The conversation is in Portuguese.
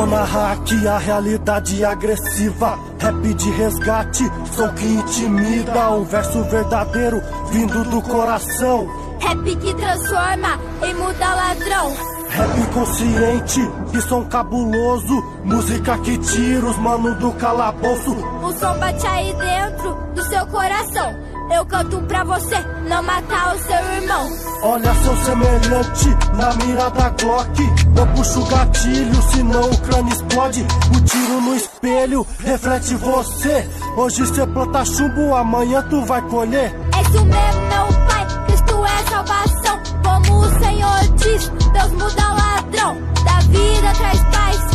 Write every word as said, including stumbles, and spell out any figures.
Vou narrar aqui a realidade agressiva, rap de resgate, som que intimida, um verso verdadeiro vindo do coração. Rap que transforma e muda ladrão. Rap consciente, que som cabuloso, música que tira os manos do calabouço. O som bate aí dentro do seu coração. Eu canto pra você não matar o seu irmão. Olha seu semelhante na mira da Glock, não puxa o gatilho, senão o crânio explode. O tiro no espelho reflete você. Hoje cê planta chumbo, amanhã tu vai colher. É isso mesmo, meu pai, Cristo é salvação. Como o Senhor diz, Deus muda o ladrão. Da vida traz paz,